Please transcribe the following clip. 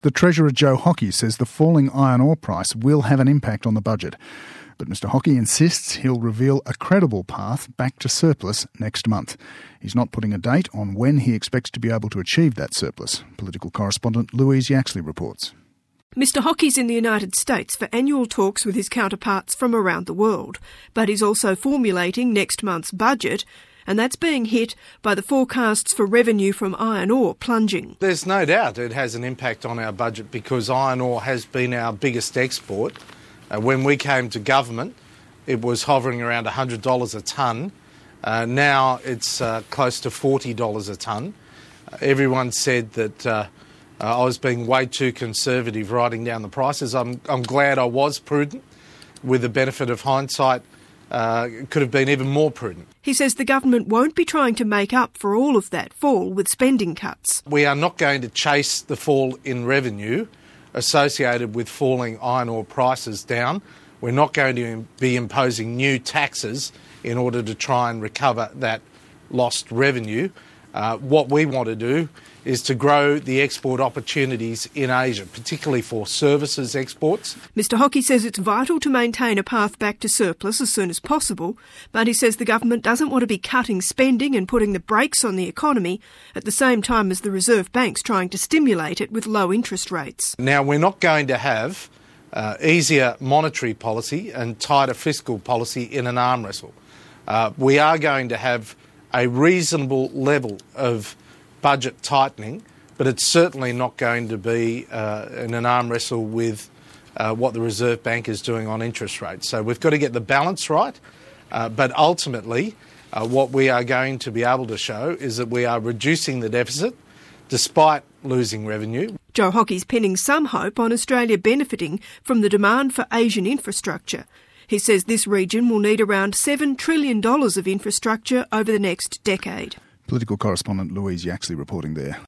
The Treasurer Joe Hockey says the falling iron ore price will have an impact on the budget. But Mr Hockey insists he'll reveal a credible path back to surplus next month. He's not putting a date on when he expects to be able to achieve that surplus. Political correspondent Louise Yaxley reports. Mr Hockey's in the United States for annual talks with his counterparts from around the world, but he's also formulating next month's budget, and that's being hit by the forecasts for revenue from iron ore plunging. There's no doubt it has an impact on our budget because iron ore has been our biggest export. When we came to government, it was hovering around $100 a tonne. Now it's close to $40 a tonne. Everyone said that I was being way too conservative writing down the prices. I'm glad I was prudent. With the benefit of hindsight, it could have been even more prudent. He says the government won't be trying to make up for all of that fall with spending cuts. We are not going to chase the fall in revenue associated with falling iron ore prices down. We're not going to be imposing new taxes in order to try and recover that lost revenue. What we want to do is to grow the export opportunities in Asia, particularly for services exports. Mr Hockey says it's vital to maintain a path back to surplus as soon as possible, but he says the government doesn't want to be cutting spending and putting the brakes on the economy at the same time as the Reserve Bank's trying to stimulate it with low interest rates. Now, we're not going to have easier monetary policy and tighter fiscal policy in an arm wrestle. We are going to have a reasonable level of budget tightening, but it's certainly not going to be in an arm wrestle with what the Reserve Bank is doing on interest rates. So we've got to get the balance right, but ultimately what we are going to be able to show is that we are reducing the deficit despite losing revenue. Joe Hockey's pinning some hope on Australia benefiting from the demand for Asian infrastructure. He says this region will need around $7 trillion of infrastructure over the next decade. Political correspondent Louise Yaxley reporting there.